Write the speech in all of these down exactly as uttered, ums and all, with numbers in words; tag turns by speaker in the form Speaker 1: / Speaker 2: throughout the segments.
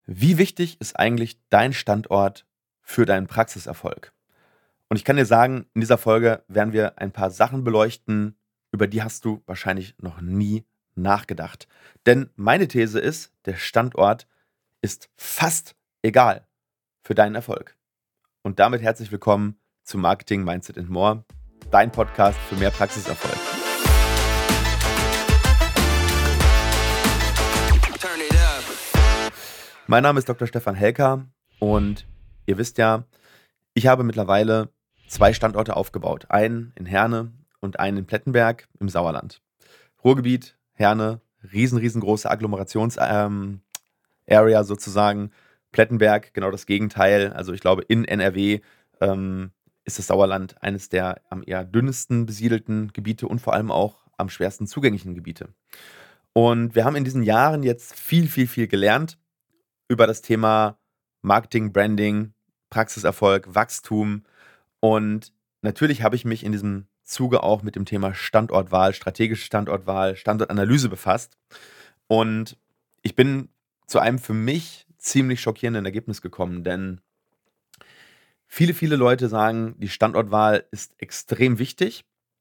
Speaker 1: Wie wichtig ist eigentlich dein Standort für deinen Praxiserfolg? Und ich kann dir sagen, in dieser Folge werden wir ein paar Sachen beleuchten, über die hast du wahrscheinlich noch nie nachgedacht. Denn meine These ist, der Standort ist fast egal für deinen Erfolg. Und damit herzlich willkommen zu Marketing, Mindset and More, dein Podcast für mehr Praxiserfolg. Mein Name ist Doktor Stefan Helker und ihr wisst ja, ich habe mittlerweile zwei Standorte aufgebaut. Einen in Herne und einen in Plettenberg im Sauerland. Ruhrgebiet, Herne, riesen, riesengroße Agglomerations-Area ähm, Area sozusagen. Plettenberg, genau das Gegenteil. Also ich glaube, in N R W ähm, ist das Sauerland eines der am eher dünnesten besiedelten Gebiete und vor allem auch am schwersten zugänglichen Gebiete. Und wir haben in diesen Jahren jetzt viel, viel, viel gelernt über das Thema Marketing, Branding, Praxiserfolg, Wachstum. Und natürlich habe ich mich in diesem Zuge auch mit dem Thema Standortwahl, strategische Standortwahl, Standortanalyse befasst. Und ich bin zu einem für mich ziemlich schockierenden Ergebnis gekommen, denn viele, viele Leute sagen, die Standortwahl ist extrem wichtig.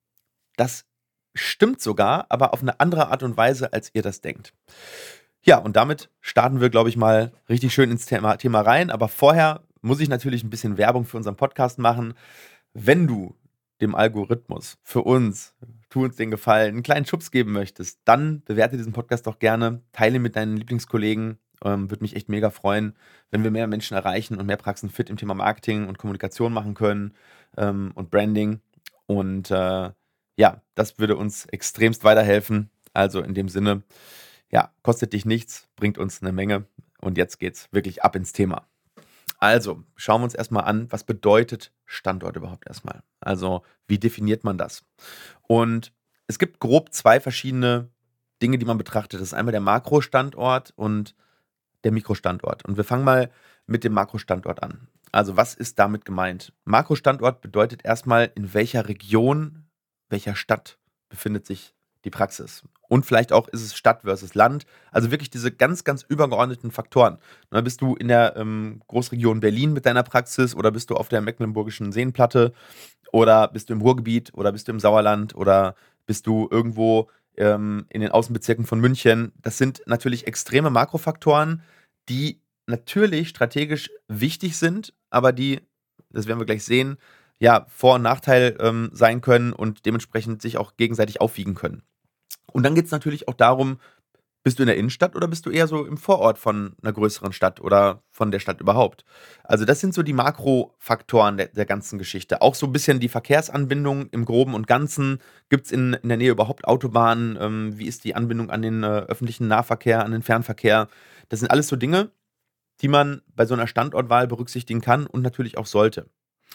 Speaker 1: Das stimmt sogar, aber auf eine andere Art und Weise, als ihr das denkt. Ja, und damit starten wir, glaube ich, mal richtig schön ins Thema, Thema rein. Aber vorher muss ich natürlich ein bisschen Werbung für unseren Podcast machen. Wenn du dem Algorithmus, für uns, tu uns den Gefallen, einen kleinen Schubs geben möchtest, dann bewerte diesen Podcast doch gerne, teile ihn mit deinen Lieblingskollegen. Ähm, würde mich echt mega freuen, wenn wir mehr Menschen erreichen und mehr Praxen fit im Thema Marketing und Kommunikation machen können ähm, und Branding. Und äh, ja, das würde uns extremst weiterhelfen. Also in dem Sinne, ja, kostet dich nichts, bringt uns eine Menge. Und jetzt geht's wirklich ab ins Thema. Also, schauen wir uns erstmal an, was bedeutet Standort überhaupt erstmal? Also, wie definiert man das? Und es gibt grob zwei verschiedene Dinge, die man betrachtet. Das ist einmal der Makrostandort und der Mikrostandort. Und wir fangen mal mit dem Makrostandort an. Also, was ist damit gemeint? Makrostandort bedeutet erstmal, in welcher Region, welcher Stadt befindet sich die Praxis. Und vielleicht auch, ist es Stadt versus Land. Also wirklich diese ganz, ganz übergeordneten Faktoren. Ne, bist du in der ähm, Großregion Berlin mit deiner Praxis oder bist du auf der Mecklenburgischen Seenplatte oder bist du im Ruhrgebiet oder bist du im Sauerland oder bist du irgendwo ähm, in den Außenbezirken von München? Das sind natürlich extreme Makrofaktoren, die natürlich strategisch wichtig sind, aber die, das werden wir gleich sehen, ja, Vor- und Nachteil ähm, sein können und dementsprechend sich auch gegenseitig aufwiegen können. Und dann geht es natürlich auch darum, bist du in der Innenstadt oder bist du eher so im Vorort von einer größeren Stadt oder von der Stadt überhaupt? Also das sind so die Makrofaktoren der, der ganzen Geschichte. Auch so ein bisschen die Verkehrsanbindung im Groben und Ganzen. Gibt es in, in der Nähe überhaupt Autobahnen? Ähm, wie ist die Anbindung an den äh, öffentlichen Nahverkehr, an den Fernverkehr? Das sind alles so Dinge, die man bei so einer Standortwahl berücksichtigen kann und natürlich auch sollte.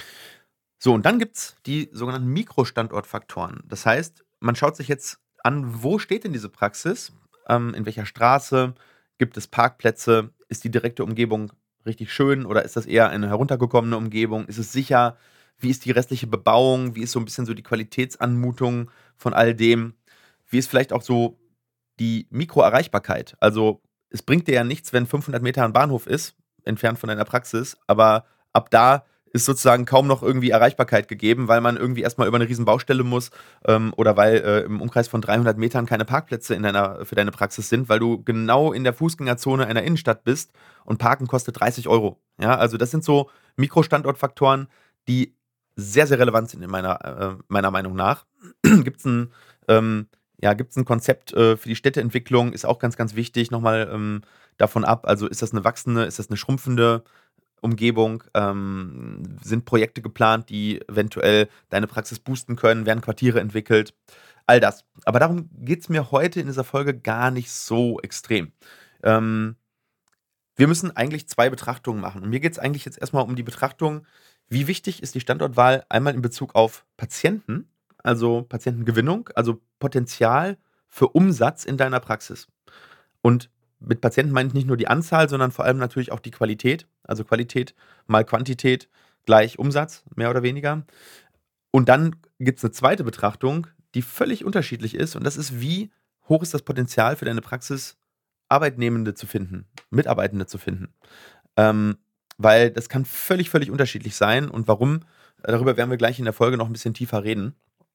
Speaker 1: So, und dann gibt es die sogenannten Mikrostandortfaktoren. Das heißt, man schaut sich jetzt an, wo steht denn diese Praxis, ähm, in welcher Straße, gibt es Parkplätze, ist die direkte Umgebung richtig schön oder ist das eher eine heruntergekommene Umgebung, ist es sicher, wie ist die restliche Bebauung, wie ist so ein bisschen so die Qualitätsanmutung von all dem, wie ist vielleicht auch so die Mikroerreichbarkeit. Also es bringt dir ja nichts, wenn fünfhundert Meter ein Bahnhof ist, entfernt von deiner Praxis, aber ab da ist sozusagen kaum noch irgendwie Erreichbarkeit gegeben, weil man irgendwie erstmal über eine riesen Baustelle muss ähm, oder weil äh, im Umkreis von dreihundert Metern keine Parkplätze in deiner, für deine Praxis sind, weil du genau in der Fußgängerzone einer Innenstadt bist und Parken kostet dreißig Euro. Ja, also das sind so Mikrostandortfaktoren, die sehr, sehr relevant sind in meiner, äh, meiner Meinung nach. Gibt es ein, ähm, ja, gibt's ein Konzept äh, für die Städteentwicklung, ist auch ganz, ganz wichtig, nochmal ähm, davon ab. Also ist das eine wachsende, ist das eine schrumpfende Umgebung? Ähm, sind Projekte geplant, die eventuell deine Praxis boosten können? Werden Quartiere entwickelt? All das. Aber darum geht es mir heute in dieser Folge gar nicht so extrem. Ähm, wir müssen eigentlich zwei Betrachtungen machen. Und mir geht es eigentlich jetzt erstmal um die Betrachtung, wie wichtig ist die Standortwahl einmal in Bezug auf Patienten, also Patientengewinnung, also Potenzial für Umsatz in deiner Praxis. Und mit Patienten meine ich nicht nur die Anzahl, sondern vor allem natürlich auch die Qualität. Also Qualität mal Quantität gleich Umsatz, mehr oder weniger. Und dann gibt es eine zweite Betrachtung, die völlig unterschiedlich ist. Und das ist, wie hoch ist das Potenzial für deine Praxis Arbeitnehmende zu finden, Mitarbeitende zu finden. Ähm, weil das kann völlig, völlig unterschiedlich sein. Und warum, äh, darüber werden wir gleich in der Folge noch ein bisschen tiefer reden.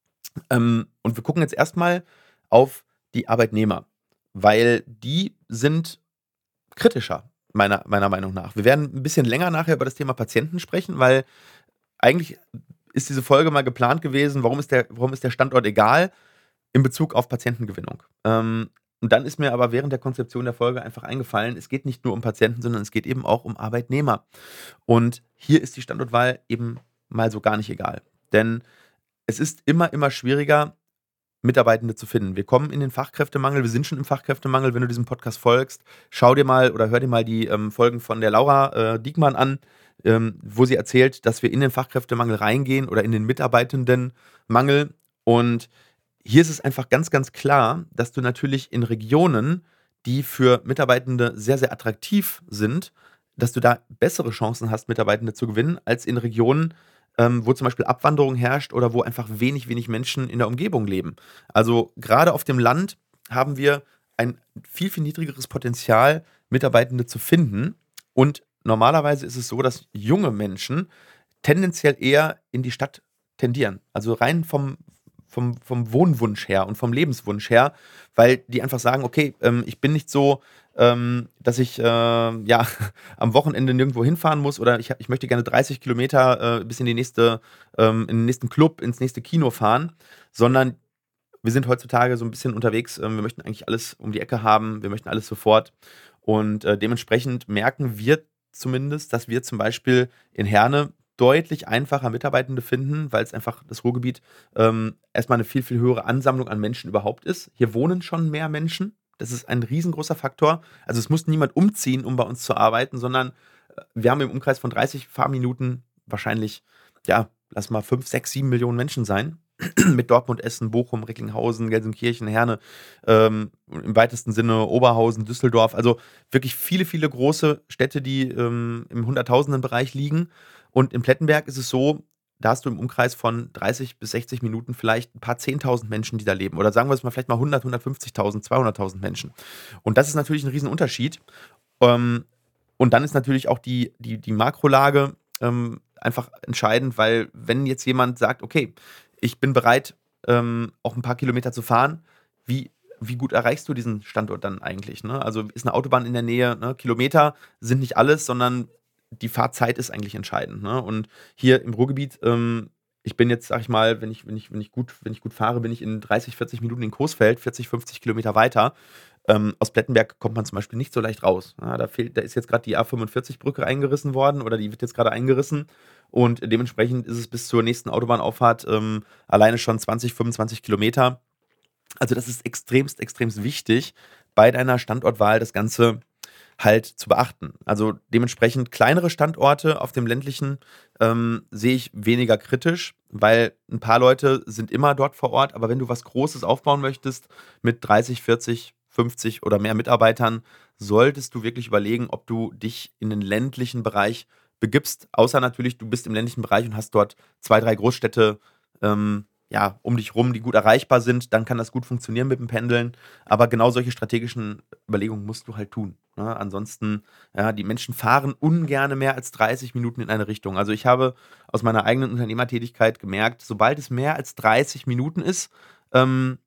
Speaker 1: Ähm, und wir gucken jetzt erstmal auf die Arbeitnehmer, weil die sind kritischer, meiner, meiner Meinung nach. Wir werden ein bisschen länger nachher über das Thema Patienten sprechen, weil eigentlich ist diese Folge mal geplant gewesen, warum ist der, warum ist der Standort egal in Bezug auf Patientengewinnung. Ähm, und dann ist mir aber während der Konzeption der Folge einfach eingefallen, es geht nicht nur um Patienten, sondern es geht eben auch um Arbeitnehmer. Und hier ist die Standortwahl eben mal so gar nicht egal. Denn es ist immer, immer schwieriger, Mitarbeitende zu finden. Wir kommen in den Fachkräftemangel, wir sind schon im Fachkräftemangel. Wenn du diesem Podcast folgst, schau dir mal oder hör dir mal die ähm, Folgen von der Laura äh, Diekmann an, ähm, wo sie erzählt, dass wir in den Fachkräftemangel reingehen oder in den Mitarbeitendenmangel. Und hier ist es einfach ganz, ganz klar, dass du natürlich in Regionen, die für Mitarbeitende sehr, sehr attraktiv sind, dass du da bessere Chancen hast, Mitarbeitende zu gewinnen, als in Regionen, ähm, wo zum Beispiel Abwanderung herrscht oder wo einfach wenig, wenig Menschen in der Umgebung leben. Also gerade auf dem Land haben wir ein viel, viel niedrigeres Potenzial, Mitarbeitende zu finden. Und normalerweise ist es so, dass junge Menschen tendenziell eher in die Stadt tendieren. Also rein vom, vom, vom Wohnwunsch her und vom Lebenswunsch her, weil die einfach sagen, okay, ähm, ich bin nicht so, ähm, dass ich äh, ja, am Wochenende nirgendwo hinfahren muss oder ich, ich möchte gerne dreißig Kilometer äh, bis in die nächste, ähm, in den nächsten Club, ins nächste Kino fahren, sondern wir sind heutzutage so ein bisschen unterwegs, ähm, wir möchten eigentlich alles um die Ecke haben, wir möchten alles sofort und äh, dementsprechend merken wir zumindest, dass wir zum Beispiel in Herne deutlich einfacher Mitarbeitende finden, weil es einfach das Ruhrgebiet ähm, erstmal eine viel, viel höhere Ansammlung an Menschen überhaupt ist. Hier wohnen schon mehr Menschen. Das ist ein riesengroßer Faktor. Also es muss niemand umziehen, um bei uns zu arbeiten, sondern äh, wir haben im Umkreis von dreißig Fahrminuten wahrscheinlich, ja, lass mal fünf, sechs, sieben Millionen Menschen sein. Mit Dortmund, Essen, Bochum, Recklinghausen, Gelsenkirchen, Herne, ähm, im weitesten Sinne Oberhausen, Düsseldorf. Also wirklich viele, viele große Städte, die ähm, im Hunderttausenden-Bereich liegen. Und in Plettenberg ist es so, da hast du im Umkreis von dreißig bis sechzig Minuten vielleicht ein paar zehntausend Menschen, die da leben. Oder sagen wir es mal vielleicht mal hundert, hundertfünfzigtausend, zweihunderttausend Menschen. Und das ist natürlich ein Riesenunterschied. Ähm, und dann ist natürlich auch die, die, die Makrolage ähm, einfach entscheidend, weil wenn jetzt jemand sagt, okay, ich bin bereit, ähm, auch ein paar Kilometer zu fahren, wie, wie gut erreichst du diesen Standort dann eigentlich? Ne? Also ist eine Autobahn in der Nähe, ne? Kilometer sind nicht alles, sondern die Fahrzeit ist eigentlich entscheidend. Ne? Und hier im Ruhrgebiet, ähm, ich bin jetzt, sag ich mal, wenn ich, wenn ich, wenn ich gut, wenn ich gut fahre, bin ich in dreißig, vierzig Minuten in Coesfeld, vierzig, fünfzig Kilometer weiter. Ähm, aus Plettenberg kommt man zum Beispiel nicht so leicht raus. Ja, da fehlt, da ist jetzt gerade die A fünfundvierzig-Brücke eingerissen worden oder die wird jetzt gerade eingerissen. Und dementsprechend ist es bis zur nächsten Autobahnauffahrt ähm, alleine schon zwanzig, fünfundzwanzig Kilometer. Also das ist extremst, extremst wichtig, bei deiner Standortwahl das Ganze halt zu beachten. Also dementsprechend kleinere Standorte auf dem ländlichen ähm, sehe ich weniger kritisch, weil ein paar Leute sind immer dort vor Ort, aber wenn du was Großes aufbauen möchtest mit dreißig, vierzig, fünfzig oder mehr Mitarbeitern, solltest du wirklich überlegen, ob du dich in den ländlichen Bereich begibst, außer natürlich, du bist im ländlichen Bereich und hast dort zwei, drei Großstädte ähm, ja, um dich rum, die gut erreichbar sind, dann kann das gut funktionieren mit dem Pendeln. Aber genau solche strategischen Überlegungen musst du halt tun. Ne? Ansonsten, ja, die Menschen fahren ungern mehr als dreißig Minuten in eine Richtung. Also ich habe aus meiner eigenen Unternehmertätigkeit gemerkt, sobald es mehr als dreißig Minuten ist, ähm,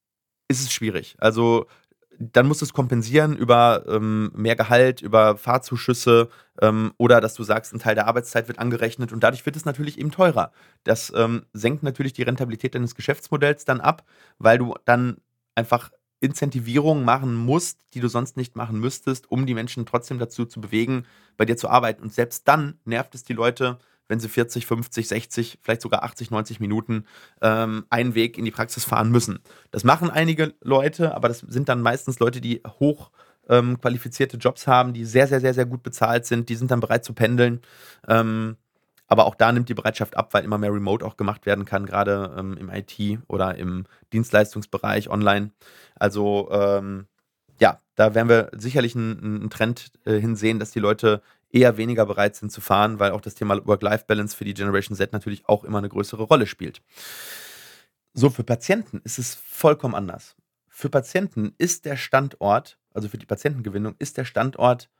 Speaker 1: ist es schwierig. Also dann musst du es kompensieren über ähm, mehr Gehalt, über Fahrzuschüsse ähm, oder dass du sagst, ein Teil der Arbeitszeit wird angerechnet und dadurch wird es natürlich eben teurer. Das ähm, senkt natürlich die Rentabilität deines Geschäftsmodells dann ab, weil du dann einfach Incentivierungen machen musst, die du sonst nicht machen müsstest, um die Menschen trotzdem dazu zu bewegen, bei dir zu arbeiten. Und selbst dann nervt es die Leute, wenn sie vierzig, fünfzig, sechzig, vielleicht sogar achtzig, neunzig Minuten ähm, einen Weg in die Praxis fahren müssen. Das machen einige Leute, aber das sind dann meistens Leute, die hoch ähm, qualifizierte Jobs haben, die sehr, sehr, sehr, sehr gut bezahlt sind. Die sind dann bereit zu pendeln. Ähm, aber auch da nimmt die Bereitschaft ab, weil immer mehr Remote auch gemacht werden kann, gerade ähm, im I T oder im Dienstleistungsbereich online. Also ähm, ja, da werden wir sicherlich einen, einen Trend äh, hinsehen, dass die Leute eher weniger bereit sind zu fahren, weil auch das Thema Work-Life-Balance für die Generation Z natürlich auch immer eine größere Rolle spielt. So, für Patienten ist es vollkommen anders. für Patienten ist der Standort, also für die Patientengewinnung, ist der Standort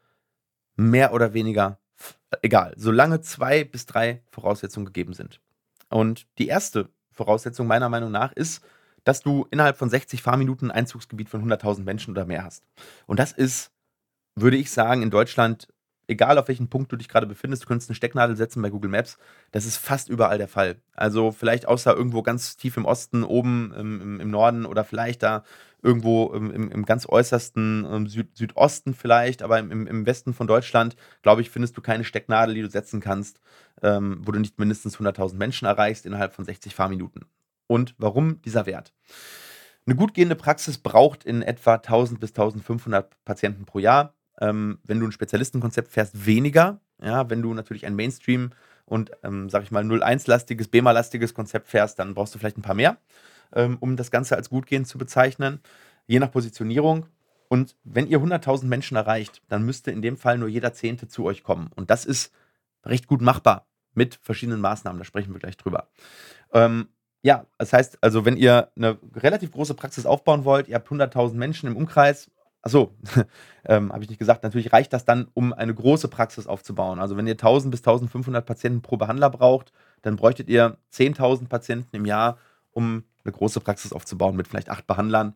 Speaker 1: mehr oder weniger f egal, solange zwei bis drei Voraussetzungen gegeben sind. Und die erste Voraussetzung meiner Meinung nach ist, dass du innerhalb von sechzig Fahrminuten 'n Einzugsgebiet von hunderttausend Menschen oder mehr hast. Und das ist, würde ich sagen, in Deutschland, egal auf welchem Punkt du dich gerade befindest, du könntest eine Stecknadel setzen bei Google Maps, das ist fast überall der Fall. Also, vielleicht außer irgendwo ganz tief im Osten, oben im im im Norden oder vielleicht da irgendwo im im im ganz äußersten, ähm, Süd Südosten vielleicht, aber im im im Westen von Deutschland, glaube ich, findest du keine Stecknadel, die du setzen kannst, ähm, wo du nicht mindestens hunderttausend Menschen erreichst innerhalb von sechzig Fahrminuten. Und warum dieser Wert? Eine gut gehende Praxis braucht in etwa tausend bis tausendfünfhundert Patienten pro Jahr. Ähm, wenn du ein Spezialistenkonzept fährst, weniger. Ja, wenn du natürlich ein Mainstream und, ähm, sage ich mal, null eins-lastiges, B E M A-lastiges Konzept fährst, dann brauchst du vielleicht ein paar mehr, ähm, um das Ganze als gut gehend zu bezeichnen, je nach Positionierung. Und wenn ihr hunderttausend Menschen erreicht, dann müsste in dem Fall nur jeder Zehnte zu euch kommen. Und das ist recht gut machbar mit verschiedenen Maßnahmen, da sprechen wir gleich drüber. Ähm, ja, das heißt also, wenn ihr eine relativ große Praxis aufbauen wollt, ihr habt hunderttausend Menschen im Umkreis. Ach so, ähm, habe ich nicht gesagt. Natürlich reicht das dann, um eine große Praxis aufzubauen. Also, wenn ihr tausend bis tausendfünfhundert Patienten pro Behandler braucht, dann bräuchtet ihr zehntausend Patienten im Jahr, um eine große Praxis aufzubauen mit vielleicht acht Behandlern.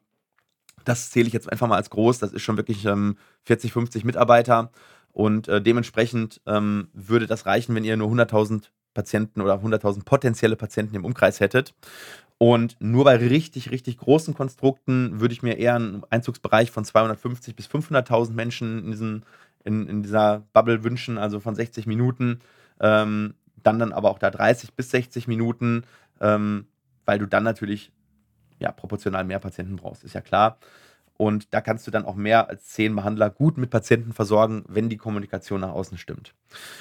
Speaker 1: Das zähle ich jetzt einfach mal als groß. Das ist schon wirklich, ähm, vierzig, fünfzig Mitarbeiter und, äh, dementsprechend, ähm, würde das reichen, wenn ihr nur hunderttausend Patienten oder hunderttausend potenzielle Patienten im Umkreis hättet. Und nur bei richtig, richtig großen Konstrukten würde ich mir eher einen Einzugsbereich von zweihundertfünfzig bis fünfhunderttausend Menschen in diesen in in dieser Bubble wünschen, also von sechzig Minuten, ähm, dann dann aber auch da dreißig bis sechzig Minuten, ähm, weil du dann natürlich, ja, proportional mehr Patienten brauchst, ist ja klar. Und da kannst du dann auch mehr als zehn Behandler gut mit Patienten versorgen, wenn die Kommunikation nach außen stimmt.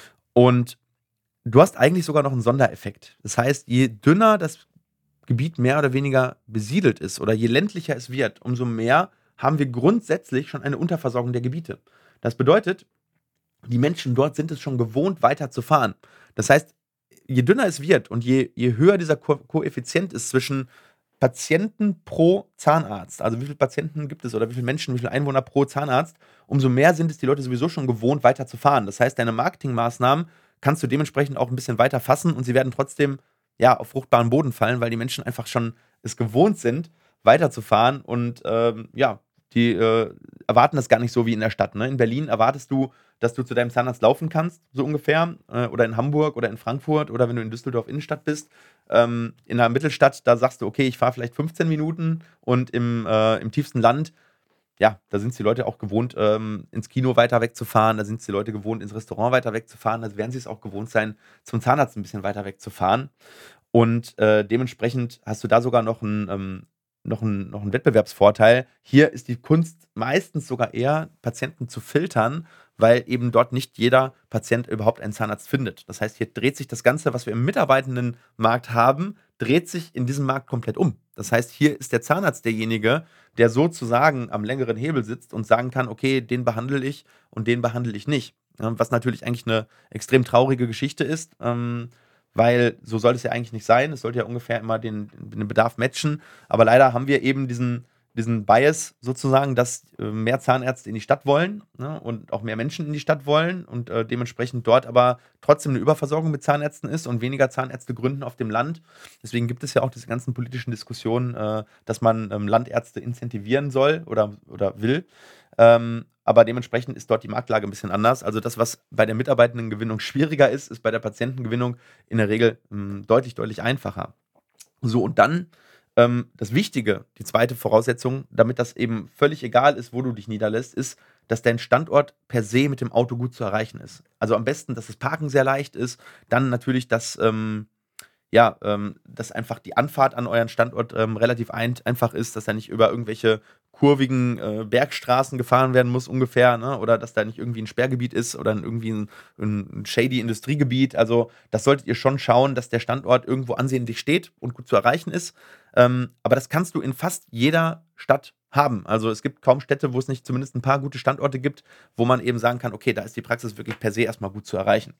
Speaker 1: Und du hast eigentlich sogar noch einen Sondereffekt. Das heißt, je dünner das Gebiet mehr oder weniger besiedelt ist oder je ländlicher es wird, umso mehr haben wir grundsätzlich schon eine Unterversorgung der Gebiete. Das bedeutet, die Menschen dort sind es schon gewohnt, weiter zu fahren. Das heißt, je dünner es wird und je je höher dieser Ko Koeffizient ist zwischen Patienten pro Zahnarzt, also wie viele Patienten gibt es oder wie viele Menschen, wie viele Einwohner pro Zahnarzt, umso mehr sind es die Leute sowieso schon gewohnt, weiter zu fahren. Das heißt, deine Marketingmaßnahmen kannst du dementsprechend auch ein bisschen weiter fassen und sie werden trotzdem, ja, auf fruchtbaren Boden fallen, weil die Menschen einfach schon es gewohnt sind, weiterzufahren und, ähm, ja, die, äh, erwarten das gar nicht so wie in der Stadt, ne? In Berlin erwartest du, dass du zu deinem Zahnarzt laufen kannst, so ungefähr, äh, oder in Hamburg oder in Frankfurt oder wenn du in Düsseldorf Innenstadt bist. Ähm, in 'ner Mittelstadt, da sagst du: „Okay, ich fahre vielleicht fünfzehn Minuten“ und im, äh im tiefsten Land, ja, da sind's die Leute auch gewohnt, ähm, ins Kino weiter wegzufahren, da sind's die Leute gewohnt, ins Restaurant weiter wegzufahren, also werden sie's auch gewohnt sein, zum Zahnarzt 'n bisschen weiter wegzufahren. Und, äh, dementsprechend hast du da sogar noch 'n, ähm noch 'n noch 'n Wettbewerbsvorteil. Hier ist die Kunst meistens sogar eher, Patienten zu filtern, weil eben dort nicht jeder Patient überhaupt einen Zahnarzt findet. Das heißt, hier dreht sich das Ganze, was wir im Mitarbeitendenmarkt haben, dreht sich in diesem Markt komplett um. Das heißt, hier ist der Zahnarzt derjenige, der sozusagen am längeren Hebel sitzt und sagen kann: „Okay, den behandle ich und den behandle ich nicht.“ Ja, was natürlich eigentlich 'ne extrem traurige Geschichte ist, ähm, weil so sollte es ja eigentlich nicht sein. Es sollte ja ungefähr immer den den Bedarf matchen. Aber leider haben wir eben diesen diesen Bias sozusagen, dass, äh, mehr Zahnärzte in die Stadt wollen, ne, und auch mehr Menschen in die Stadt wollen und, äh, dementsprechend dort aber trotzdem 'ne Überversorgung mit Zahnärzten ist und weniger Zahnärzte gründen auf dem Land. Deswegen gibt es ja auch diese ganzen politischen Diskussionen, äh, dass man, ähm, Landärzte incentivieren soll oder oder will. Ähm, aber dementsprechend ist dort die Marktlage 'n bisschen anders. Also, das, was bei der Mitarbeitendengewinnung schwieriger ist, ist bei der Patientengewinnung in der Regel, hm, deutlich, deutlich einfacher. So, und dann, ähm, das Wichtige, die zweite Voraussetzung, damit das eben völlig egal ist, wo du dich niederlässt, ist, dass dein Standort per se mit dem Auto gut zu erreichen ist. Also, am besten, dass das Parken sehr leicht ist, dann natürlich, dass, ähm ja, ähm, dass einfach die Anfahrt an euren Standort, ähm, relativ eint einfach ist, dass da nicht über irgendwelche kurvigen, äh, Bergstraßen gefahren werden muss ungefähr, ne? Oder dass da nicht irgendwie 'n Sperrgebiet ist oder 'n irgendwie 'n 'n shady Industriegebiet. Also, das solltet ihr schon schauen, dass der Standort irgendwo ansehnlich steht und gut zu erreichen ist. Ähm, aber das kannst du in fast jeder Stadt haben. Also, es gibt kaum Städte, wo es nicht zumindest 'n paar gute Standorte gibt, wo man eben sagen kann: „Okay, da ist die Praxis wirklich per se erst mal gut zu erreichen.“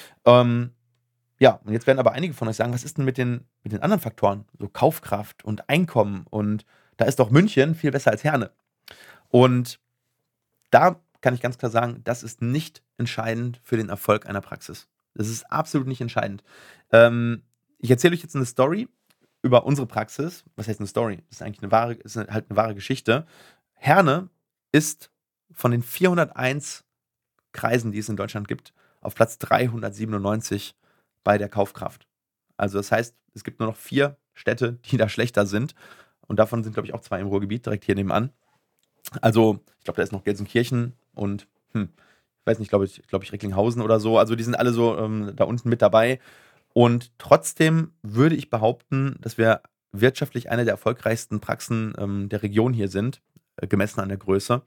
Speaker 1: Ähm ja, und jetzt werden aber einige von euch sagen: „Was ist denn mit den mit den anderen Faktoren, so Kaufkraft und Einkommen und, Da ist doch München viel besser als Herne. Und da kann ich ganz klar sagen, das ist nicht entscheidend für den Erfolg einer Praxis. Das ist absolut nicht entscheidend. Ähm, ich erzähle euch jetzt eine Story über unsere Praxis. Was heißt eine Story? Das ist eigentlich eine wahre, ist halt eine wahre Geschichte. Herne ist von den vierhunderteins Kreisen, die es in Deutschland gibt, auf Platz dreihundertsiebenundneunzig bei der Kaufkraft. Also das heißt, es gibt nur noch vier Städte, die da schlechter sind. Und davon sind, glaube ich, auch zwei im Ruhrgebiet, direkt hier nebenan. Also, ich glaube, da ist noch Gelsenkirchen und, hm, ich weiß nicht, glaube ich, glaube ich, Recklinghausen oder so. Also, die sind alle so ähm, da unten mit dabei. Und trotzdem würde ich behaupten, dass wir wirtschaftlich eine der erfolgreichsten Praxen ähm, der Region hier sind, äh, gemessen an der Größe.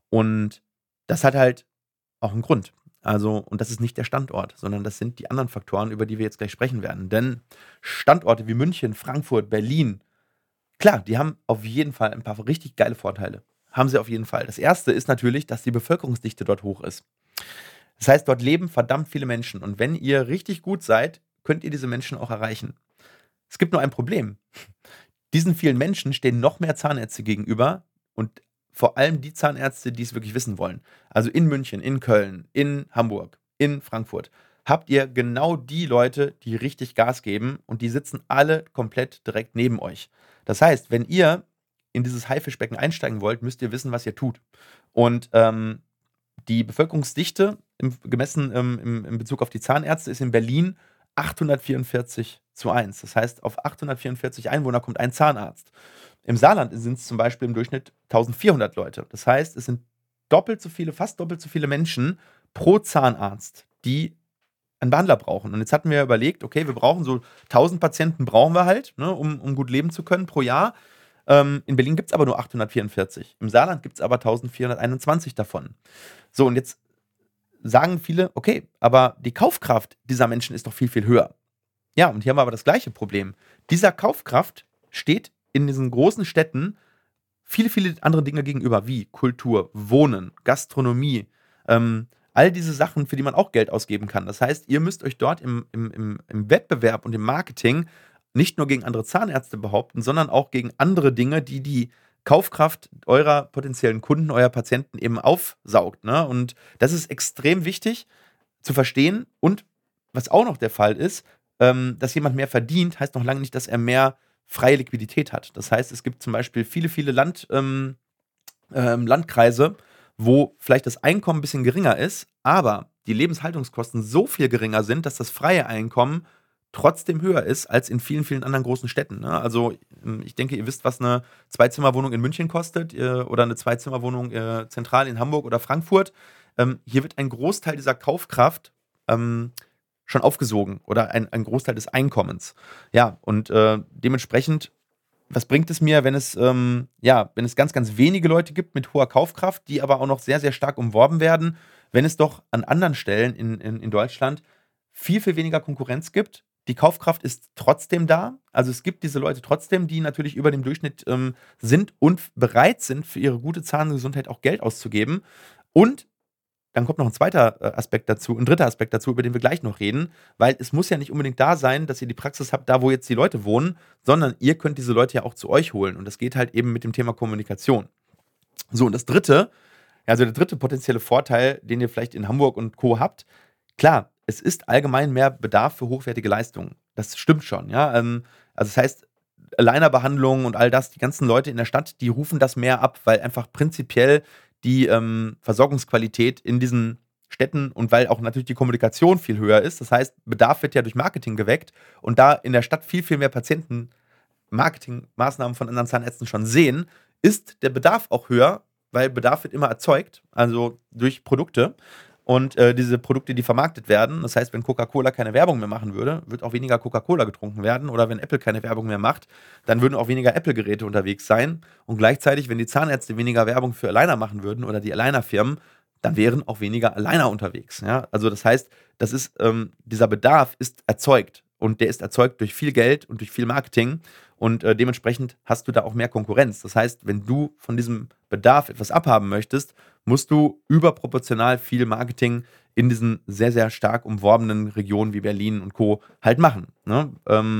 Speaker 1: Und das hat halt auch einen Grund. Also, und das ist nicht der Standort, sondern das sind die anderen Faktoren, über die wir jetzt gleich sprechen werden. Denn Standorte wie München, Frankfurt, Berlin, klar, die haben auf jeden Fall ein paar richtig geile Vorteile. Haben sie auf jeden Fall. Das erste ist natürlich, dass die Bevölkerungsdichte dort hoch ist. Das heißt, dort leben verdammt viele Menschen. Und wenn ihr richtig gut seid, könnt ihr diese Menschen auch erreichen. Es gibt nur ein Problem. Diesen vielen Menschen stehen noch mehr Zahnärzte gegenüber und vor allem die Zahnärzte, die es wirklich wissen wollen. Also in München, in Köln, in Hamburg, in Frankfurt habt ihr genau die Leute, die richtig Gas geben und die sitzen alle komplett direkt neben euch. Das heißt, wenn ihr in dieses Haifischbecken einsteigen wollt, müsst ihr wissen, was ihr tut. Und ähm, die Bevölkerungsdichte im, gemessen ähm, im, in Bezug auf die Zahnärzte ist in Berlin achthundertvierundvierzig zu eins. Das heißt, auf achthundertvierundvierzig Einwohner kommt ein Zahnarzt. Im Saarland sind es zum Beispiel im Durchschnitt eintausendvierhundert Leute. Das heißt, es sind doppelt so viele, fast doppelt so viele Menschen pro Zahnarzt, die einen Behandler brauchen. Und jetzt hatten wir überlegt, okay, wir brauchen so tausend Patienten brauchen wir halt, ne, um, um gut leben zu können pro Jahr. Ähm, in Berlin gibt es aber nur achthundertvierundvierzig. Im Saarland gibt es aber eintausendvierhunderteinundzwanzig davon. So, und jetzt sagen viele, okay, aber die Kaufkraft dieser Menschen ist doch viel, viel höher. Ja, und hier haben wir aber das gleiche Problem. Dieser Kaufkraft steht in diesen großen Städten viele, viele andere Dinge gegenüber, wie Kultur, Wohnen, Gastronomie, ähm, all diese Sachen, für die man auch Geld ausgeben kann. Das heißt, ihr müsst euch dort im, im, im, im Wettbewerb und im Marketing nicht nur gegen andere Zahnärzte behaupten, sondern auch gegen andere Dinge, die die Kaufkraft eurer potenziellen Kunden, eurer Patienten eben aufsaugt. Ne? Und das ist extrem wichtig zu verstehen. Und was auch noch der Fall ist, ähm, dass jemand mehr verdient, heißt noch lange nicht, dass er mehr freie Liquidität hat. Das heißt, es gibt zum Beispiel viele, viele Land, ähm, ähm, Landkreise, wo vielleicht das Einkommen ein bisschen geringer ist, aber die Lebenshaltungskosten so viel geringer sind, dass das freie Einkommen trotzdem höher ist als in vielen, vielen anderen großen Städten. Ne? Also ähm, ich denke, ihr wisst, was eine Zweizimmerwohnung in München kostet äh, oder eine Zweizimmerwohnung äh, zentral in Hamburg oder Frankfurt. Ähm, hier wird ein Großteil dieser Kaufkraft ähm, schon aufgesogen oder ein, ein Großteil des Einkommens. Ja, und äh, dementsprechend, was bringt es mir, wenn es, ähm, ja, wenn es ganz, ganz wenige Leute gibt mit hoher Kaufkraft, die aber auch noch sehr, sehr stark umworben werden, wenn es doch an anderen Stellen in, in, in Deutschland viel, viel weniger Konkurrenz gibt. Die Kaufkraft ist trotzdem da. Also es gibt diese Leute trotzdem, die natürlich über dem Durchschnitt ähm, sind und bereit sind, für ihre gute Zahngesundheit auch Geld auszugeben. Und dann kommt noch ein zweiter äh, Aspekt dazu, ein dritter Aspekt dazu, über den wir gleich noch reden, weil es muss ja nicht unbedingt da sein, dass ihr die Praxis habt, da wo jetzt die Leute wohnen, sondern ihr könnt diese Leute ja auch zu euch holen. Und das geht halt eben mit dem Thema Kommunikation. So, und das dritte, also der dritte potenzielle Vorteil, den ihr vielleicht in Hamburg und Co. habt, klar, es ist allgemein mehr Bedarf für hochwertige Leistungen. Das stimmt schon, ja. Ähm, also das heißt, Alignerbehandlungen und all das, die ganzen Leute in der Stadt, die rufen das mehr ab, weil einfach prinzipiell die ähm, Versorgungsqualität in diesen Städten und weil auch natürlich die Kommunikation viel höher ist. Das heißt, Bedarf wird ja durch Marketing geweckt und da in der Stadt viel, viel mehr Patienten Marketingmaßnahmen von anderen Zahnärzten schon sehen, ist der Bedarf auch höher, weil Bedarf wird immer erzeugt, also durch Produkte. Und äh, diese Produkte, die vermarktet werden, das heißt, wenn Coca-Cola keine Werbung mehr machen würde, wird auch weniger Coca-Cola getrunken werden. Oder wenn Apple keine Werbung mehr macht, dann würden auch weniger Apple-Geräte unterwegs sein. Und gleichzeitig, wenn die Zahnärzte weniger Werbung für Aligner machen würden oder die Aligner-Firmen, dann wären auch weniger Aligner unterwegs. Ja? Also das heißt, das ist, ähm, dieser Bedarf ist erzeugt. Und der ist erzeugt durch viel Geld und durch viel Marketing. Und äh, dementsprechend hast du da auch mehr Konkurrenz. Das heißt, wenn du von diesem Bedarf etwas abhaben möchtest, musst du überproportional viel Marketing in diesen sehr, sehr stark umworbenen Regionen wie Berlin und Co. halt machen. Ne? Ähm,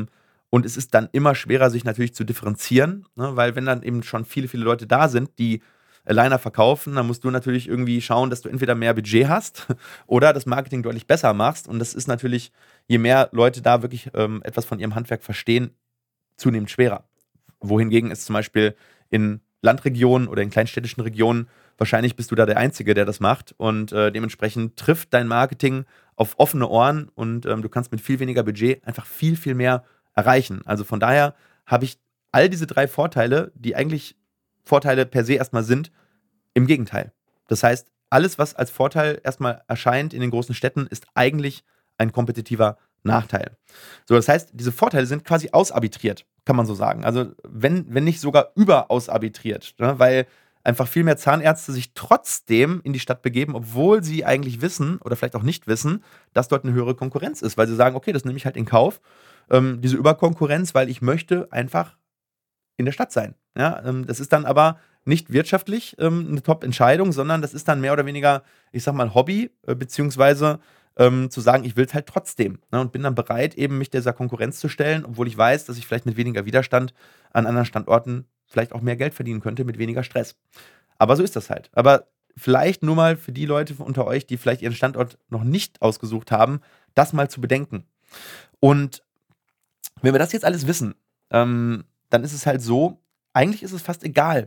Speaker 1: Und es ist dann immer schwerer, sich natürlich zu differenzieren, ne? Weil wenn dann eben schon viele, viele Leute da sind, die Aligner verkaufen, dann musst du natürlich irgendwie schauen, dass du entweder mehr Budget hast oder das Marketing deutlich besser machst. Und das ist natürlich, je mehr Leute da wirklich ähm, etwas von ihrem Handwerk verstehen, zunehmend schwerer. Wohingegen es zum Beispiel in Landregionen oder in kleinstädtischen Regionen, wahrscheinlich bist du da der Einzige, der das macht. Und äh, dementsprechend trifft dein Marketing auf offene Ohren und ähm, du kannst mit viel weniger Budget einfach viel, viel mehr erreichen. Also von daher habe ich all diese drei Vorteile, die eigentlich Vorteile per se erstmal sind, im Gegenteil. Das heißt, alles, was als Vorteil erstmal erscheint in den großen Städten, ist eigentlich ein kompetitiver Nachteil. So, das heißt, diese Vorteile sind quasi ausarbitriert, kann man so sagen. Also wenn, wenn nicht sogar überausarbitriert, ne? Weil einfach viel mehr Zahnärzte sich trotzdem in die Stadt begeben, obwohl sie eigentlich wissen oder vielleicht auch nicht wissen, dass dort eine höhere Konkurrenz ist, weil sie sagen, okay, das nehme ich halt in Kauf, ähm, diese Überkonkurrenz, weil ich möchte einfach in der Stadt sein. Ja, ähm, das ist dann aber nicht wirtschaftlich ähm, eine Top-Entscheidung, sondern das ist dann mehr oder weniger, ich sag mal, Hobby, äh, beziehungsweise ähm, zu sagen, ich will es halt trotzdem. Ne, und bin dann bereit, eben mich dieser Konkurrenz zu stellen, obwohl ich weiß, dass ich vielleicht mit weniger Widerstand an anderen Standorten vielleicht auch mehr Geld verdienen könnte, mit weniger Stress. Aber so ist das halt. Aber vielleicht nur mal für die Leute unter euch, die vielleicht ihren Standort noch nicht ausgesucht haben, das mal zu bedenken. Und wenn wir das jetzt alles wissen, ähm, dann ist es halt so, eigentlich ist es fast egal,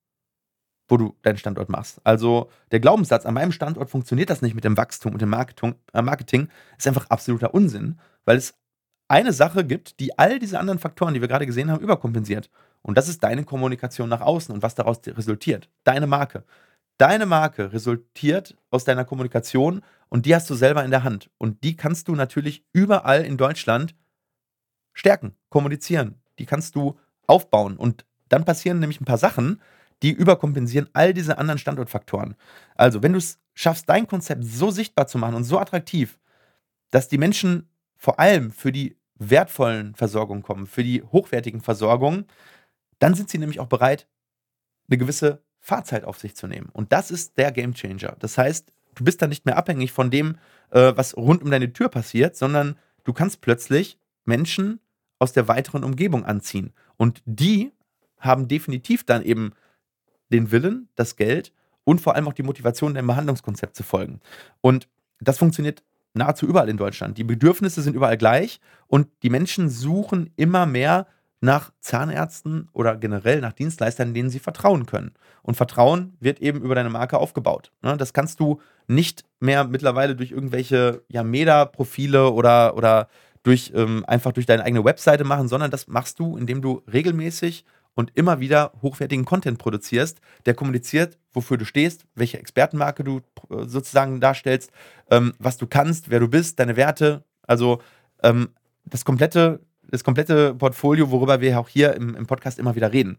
Speaker 1: wo du deinen Standort machst. Also der Glaubenssatz, an meinem Standort funktioniert das nicht mit dem Wachstum und dem Marketing, äh, Marketing ist einfach absoluter Unsinn, weil es eine Sache gibt, die all diese anderen Faktoren, die wir gerade gesehen haben, überkompensiert. Und das ist deine Kommunikation nach außen und was daraus resultiert. Deine Marke. Deine Marke resultiert aus deiner Kommunikation und die hast du selber in der Hand. Und die kannst du natürlich überall in Deutschland stärken, kommunizieren. Die kannst du aufbauen. Und dann passieren nämlich ein paar Sachen, die überkompensieren all diese anderen Standortfaktoren. Also, wenn du es schaffst, dein Konzept so sichtbar zu machen und so attraktiv, dass die Menschen vor allem für die wertvollen Versorgungen kommen, für die hochwertigen Versorgungen, dann sind sie nämlich auch bereit, eine gewisse Fahrzeit auf sich zu nehmen. Und das ist der Gamechanger. Das heißt, du bist dann nicht mehr abhängig von dem, äh, was rund um deine Tür passiert, sondern du kannst plötzlich Menschen aus der weiteren Umgebung anziehen. Und die haben definitiv dann eben den Willen, das Geld und vor allem auch die Motivation, deinem Behandlungskonzept zu folgen. Und das funktioniert nahezu überall in Deutschland. Die Bedürfnisse sind überall gleich und die Menschen suchen immer mehr nach Zahnärzten oder generell nach Dienstleistern, denen sie vertrauen können. Und Vertrauen wird eben über deine Marke aufgebaut. Ne? Das kannst du nicht mehr mittlerweile durch irgendwelche ja, Meta-Profile oder, oder durch, ähm, einfach durch deine eigene Webseite machen, sondern das machst du, indem du regelmäßig und immer wieder hochwertigen Content produzierst, der kommuniziert, wofür du stehst, welche Expertenmarke du äh, sozusagen darstellst, ähm, was du kannst, wer du bist, deine Werte. Also ähm, das komplette, das komplette Portfolio, worüber wir auch hier im, im Podcast immer wieder reden.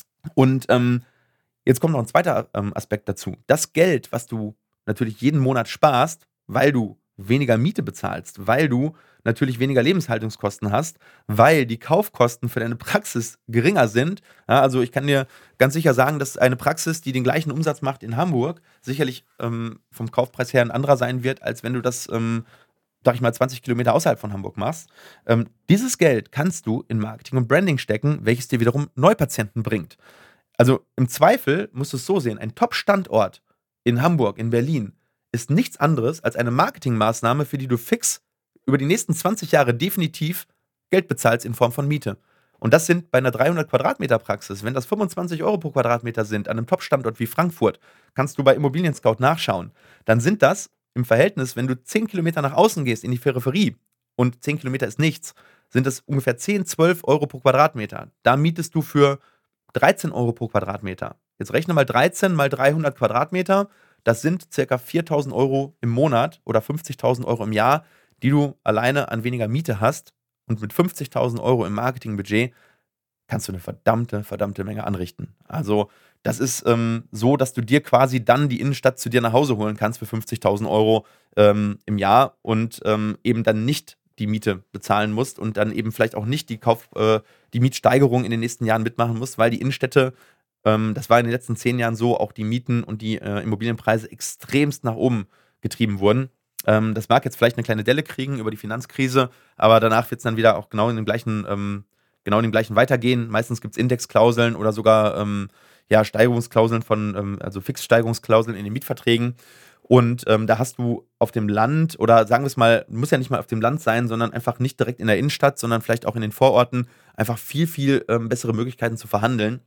Speaker 1: Und ähm, jetzt kommt noch ein zweiter ähm, Aspekt dazu. Das Geld, was du natürlich jeden Monat sparst, weil du weniger Miete bezahlst, weil du natürlich weniger Lebenshaltungskosten hast, weil die Kaufkosten für deine Praxis geringer sind. Ja, also ich kann dir ganz sicher sagen, dass eine Praxis, die den gleichen Umsatz macht in Hamburg, sicherlich ähm, vom Kaufpreis her ein anderer sein wird, als wenn du das, ähm, sag ich mal, zwanzig Kilometer außerhalb von Hamburg machst. Ähm, dieses Geld kannst du in Marketing und Branding stecken, welches dir wiederum Neupatienten bringt. Also im Zweifel musst du es so sehen, ein Top-Standort in Hamburg, in Berlin, ist nichts anderes als eine Marketingmaßnahme, für die du fix über die nächsten zwanzig Jahre definitiv Geld bezahlst in Form von Miete. Und das sind bei einer dreihundert Quadratmeter Praxis, wenn das fünfundzwanzig Euro pro Quadratmeter sind, an einem Top-Standort wie Frankfurt, kannst du bei Immobilien Scout nachschauen, dann sind das im Verhältnis, wenn du zehn Kilometer nach außen gehst in die Peripherie und zehn Kilometer ist nichts, sind das ungefähr zehn, zwölf Euro pro Quadratmeter. Da mietest du für dreizehn Euro pro Quadratmeter. Jetzt rechne mal dreizehn mal dreihundert Quadratmeter. Das sind ca. viertausend Euro im Monat oder fünfzigtausend Euro im Jahr, die du alleine an weniger Miete hast. Und mit fünfzigtausend Euro im Marketingbudget kannst du eine verdammte, verdammte Menge anrichten. Also das ist ähm, so, dass du dir quasi dann die Innenstadt zu dir nach Hause holen kannst für fünfzigtausend Euro ähm, im Jahr und ähm, eben dann nicht die Miete bezahlen musst und dann eben vielleicht auch nicht die Kauf, äh, die Mietsteigerung in den nächsten Jahren mitmachen musst, weil die Innenstädte, ähm, das war in den letzten zehn Jahren so, auch die Mieten und die äh, Immobilienpreise extremst nach oben getrieben wurden. Ähm, das mag jetzt vielleicht eine kleine Delle kriegen über die Finanzkrise, aber danach wird es dann wieder auch genau in dem gleichen, ähm, genau in dem gleichen weitergehen. Meistens gibt es Indexklauseln oder sogar ähm, ja, Steigerungsklauseln von, ähm, also Fixsteigerungsklauseln in den Mietverträgen. Und ähm, da hast du auf dem Land oder sagen wir es mal, muss ja nicht mal auf dem Land sein, sondern einfach nicht direkt in der Innenstadt, sondern vielleicht auch in den Vororten einfach viel, viel ähm, bessere Möglichkeiten zu verhandeln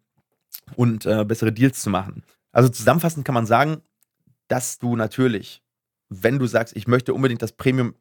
Speaker 1: und äh, bessere Deals zu machen. Also zusammenfassend kann man sagen, dass du natürlich, wenn du sagst, ich möchte unbedingt das Premium,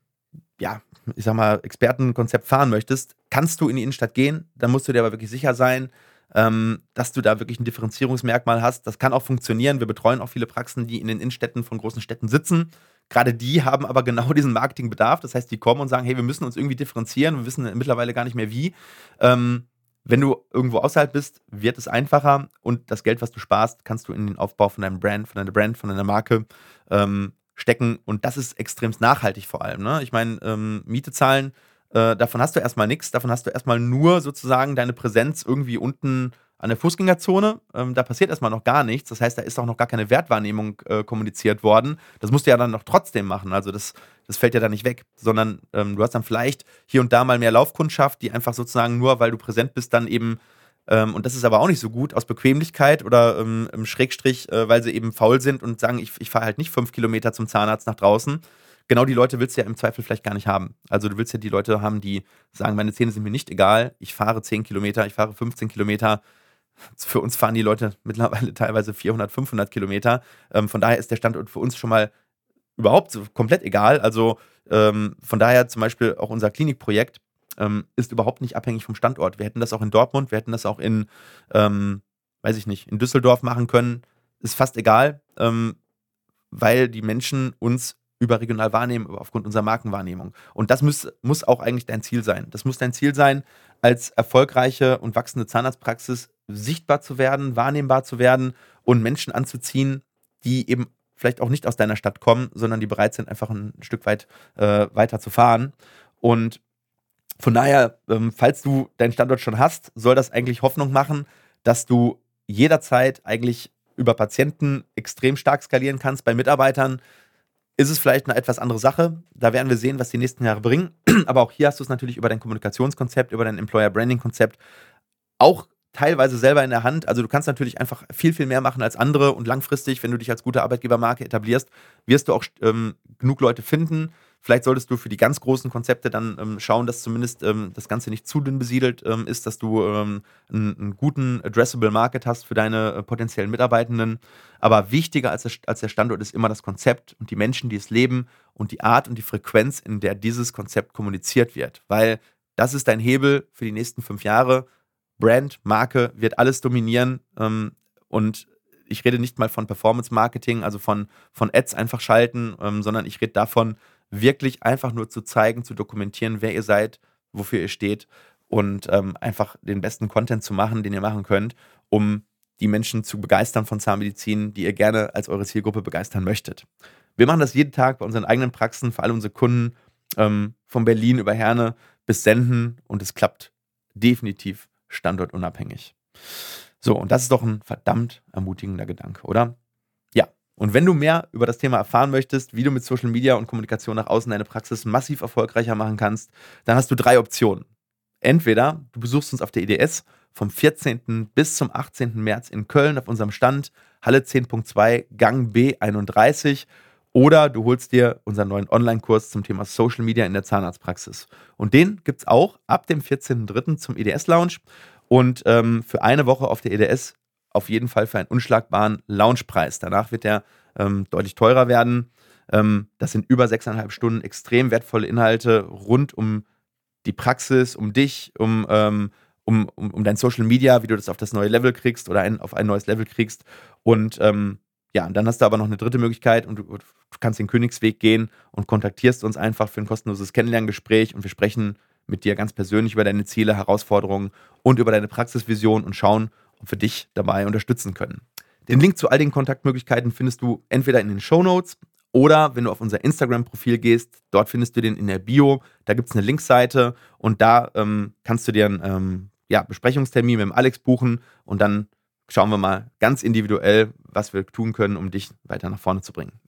Speaker 1: ja, ich sag mal, Expertenkonzept fahren möchtest, kannst du in die Innenstadt gehen, dann musst du dir aber wirklich sicher sein, ähm, dass du da wirklich ein Differenzierungsmerkmal hast. Das kann auch funktionieren. Wir betreuen auch viele Praxen, die in den Innenstädten von großen Städten sitzen. Gerade die haben aber genau diesen Marketingbedarf. Das heißt, die kommen und sagen, hey, wir müssen uns irgendwie differenzieren. Wir wissen mittlerweile gar nicht mehr wie. Ähm, wenn du irgendwo außerhalb bist, wird es einfacher und das Geld, was du sparst, kannst du in den Aufbau von deinem Brand, von deiner Brand, von deiner Marke ähm, stecken und das ist extremst nachhaltig vor allem. Ne? Ich meine, ähm, Miete zahlen, äh, davon hast du erstmal nichts, davon hast du erstmal nur sozusagen deine Präsenz irgendwie unten an der Fußgängerzone. Ähm, da passiert erstmal noch gar nichts, das heißt, da ist auch noch gar keine Wertwahrnehmung äh, kommuniziert worden. Das musst du ja dann noch trotzdem machen, also das, das fällt ja dann nicht weg, sondern ähm, du hast dann vielleicht hier und da mal mehr Laufkundschaft, die einfach sozusagen nur, weil du präsent bist, dann eben ähm, und das ist aber auch nicht so gut, aus Bequemlichkeit oder ähm, im Schrägstrich, äh, weil sie eben faul sind und sagen, ich, ich fahre halt nicht fünf Kilometer zum Zahnarzt nach draußen. Genau die Leute willst du ja im Zweifel vielleicht gar nicht haben. Also du willst ja die Leute haben, die sagen, meine Zähne sind mir nicht egal, ich fahre zehn Kilometer, ich fahre fünfzehn Kilometer. Für uns fahren die Leute mittlerweile teilweise vierhundert, fünfhundert Kilometer. Ähm, von daher ist der Standort für uns schon mal überhaupt so komplett egal. Also ähm, von daher zum Beispiel auch unser Klinikprojekt ähm, ist überhaupt nicht abhängig vom Standort. Wir hätten das auch in Dortmund, wir hätten das auch in, ähm, weiß ich nicht, in Düsseldorf machen können. Ist fast egal, ähm, weil die Menschen uns überregional wahrnehmen, aufgrund unserer Markenwahrnehmung. Und das muss, muss auch eigentlich dein Ziel sein. Das muss dein Ziel sein, als erfolgreiche und wachsende Zahnarztpraxis sichtbar zu werden, wahrnehmbar zu werden und Menschen anzuziehen, die eben vielleicht auch nicht aus deiner Stadt kommen, sondern die bereit sind, einfach ein Stück weit äh, weiter zu fahren. Und von daher, ähm, falls du deinen Standort schon hast, soll das eigentlich Hoffnung machen, dass du jederzeit eigentlich über Patienten extrem stark skalieren kannst. Bei Mitarbeitern ist es vielleicht eine etwas andere Sache. Da werden wir sehen, was die nächsten Jahre bringen. Aber auch hier hast du es natürlich über dein Kommunikationskonzept, über dein Employer-Branding-Konzept auch teilweise selber in der Hand. Also du kannst natürlich einfach viel, viel mehr machen als andere und langfristig, wenn du dich als gute Arbeitgebermarke etablierst, wirst du auch ähm, genug Leute finden. Vielleicht solltest du für die ganz großen Konzepte dann ähm, schauen, dass zumindest ähm, das Ganze nicht zu dünn besiedelt ähm, ist, dass du ähm, einen, einen guten Addressable Market hast für deine äh, potenziellen Mitarbeitenden. Aber wichtiger als der, als der Standort ist immer das Konzept und die Menschen, die es leben und die Art und die Frequenz, in der dieses Konzept kommuniziert wird. Weil das ist dein Hebel für die nächsten fünf Jahre. Brand, Marke wird alles dominieren ähm, und ich rede nicht mal von Performance-Marketing, also von, von Ads einfach schalten, ähm, sondern ich rede davon, wirklich einfach nur zu zeigen, zu dokumentieren, wer ihr seid, wofür ihr steht und ähm, einfach den besten Content zu machen, den ihr machen könnt, um die Menschen zu begeistern von Zahnmedizin, die ihr gerne als eure Zielgruppe begeistern möchtet. Wir machen das jeden Tag bei unseren eigenen Praxen, für alle unsere Kunden, ähm, von Berlin über Herne bis Senden und es klappt definitiv standortunabhängig. So, und das ist doch ein verdammt ermutigender Gedanke, oder? Ja, und wenn du mehr über das Thema erfahren möchtest, wie du mit Social Media und Kommunikation nach außen deine Praxis massiv erfolgreicher machen kannst, dann hast du drei Optionen. Entweder du besuchst uns auf der I D S vom vierzehnten bis zum achtzehnten März in Köln auf unserem Stand Halle zehn Punkt zwei, Gang B einunddreißig, oder du holst dir unseren neuen Online-Kurs zum Thema Social Media in der Zahnarztpraxis. Und den gibt es auch ab dem vierzehnten dritten zum I D S-Lounge und ähm, für eine Woche auf der I D S auf jeden Fall für einen unschlagbaren Loungepreis. Danach wird der ähm, deutlich teurer werden. Ähm, das sind über sechseinhalb Stunden extrem wertvolle Inhalte rund um die Praxis, um dich, um, ähm, um, um, um dein Social Media, wie du das auf das neue Level kriegst oder ein, auf ein neues Level kriegst. Und ähm, ja, und dann hast du aber noch eine dritte Möglichkeit und du, du kannst den Königsweg gehen und kontaktierst uns einfach für ein kostenloses Kennenlerngespräch und wir sprechen mit dir ganz persönlich über deine Ziele, Herausforderungen und über deine Praxisvision und schauen, ob wir dich dabei unterstützen können. Den Link zu all den Kontaktmöglichkeiten findest du entweder in den Shownotes oder wenn du auf unser Instagram-Profil gehst, dort findest du den in der Bio. Da gibt es eine Linkseite und da ähm, kannst du dir einen ähm, ja, Besprechungstermin mit dem Alex buchen und dann schauen wir mal ganz individuell, was wir tun können, um dich weiter nach vorne zu bringen.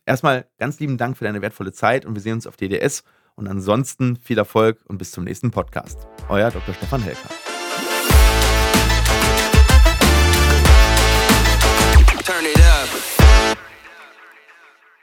Speaker 1: Erstmal ganz lieben Dank für deine wertvolle Zeit und wir sehen uns auf D D S. Und ansonsten viel Erfolg und bis zum nächsten Podcast. Euer Doktor Stefan Helker.